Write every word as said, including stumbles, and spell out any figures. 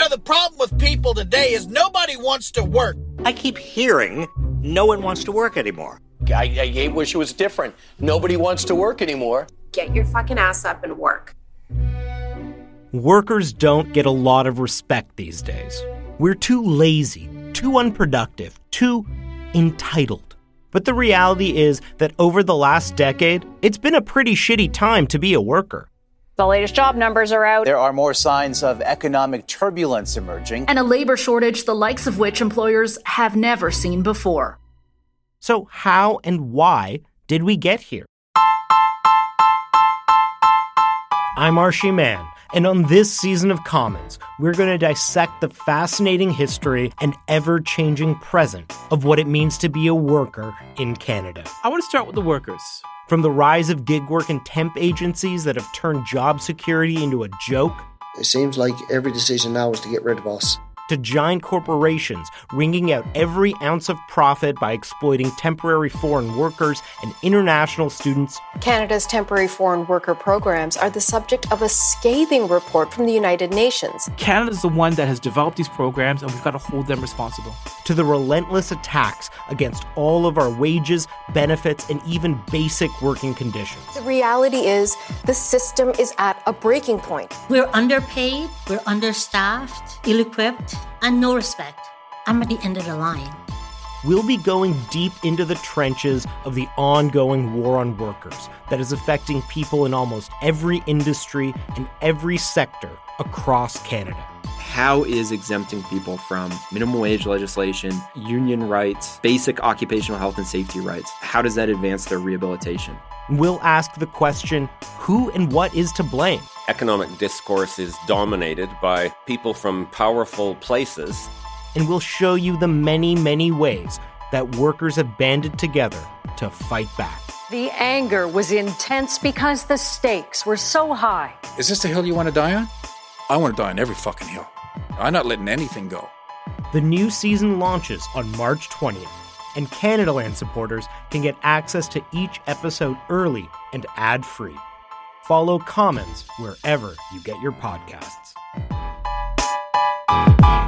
know, the problem with people today is nobody wants to work. I keep hearing no one wants to work anymore. I, I wish it was different. Nobody wants to work anymore. Get your fucking ass up and work. Workers don't get a lot of respect these days. We're too lazy, too unproductive, too entitled. But the reality is that over the last decade, it's been a pretty shitty time to be a worker. The latest job numbers are out. There are more signs of economic turbulence emerging. And a labor shortage, the likes of which employers have never seen before. So how and why did we get here? I'm Archie Mann, and on this season of Commons, we're going to dissect the fascinating history and ever-changing present of what it means to be a worker in Canada. I want to start with the workers. From the rise of gig work and temp agencies that have turned job security into a joke. It seems like every decision now is to get rid of us. To giant corporations wringing out every ounce of profit by exploiting temporary foreign workers and international students. Canada's temporary foreign worker programs are the subject of a scathing report from the United Nations. Canada's the one that has developed these programs, and we've got to hold them responsible. To the relentless attacks against all of our wages, benefits, and even basic working conditions. The reality is the system is at a breaking point. We're underpaid, we're understaffed, ill-equipped, and no respect. I'm at the end of the line. We'll be going deep into the trenches of the ongoing war on workers that is affecting people in almost every industry and every sector across Canada. How is exempting people from minimum wage legislation, union rights, basic occupational health and safety rights, how does that advance their rehabilitation? We'll ask the question, who and what is to blame? Economic discourse is dominated by people from powerful places. And we'll show you the many, many ways that workers have banded together to fight back. The anger was intense because the stakes were so high. Is this the hill you want to die on? I want to die on every fucking hill. I'm not letting anything go. The new season launches on March twentieth, and Canadaland supporters can get access to each episode early and ad-free. Follow Commons wherever you get your podcasts.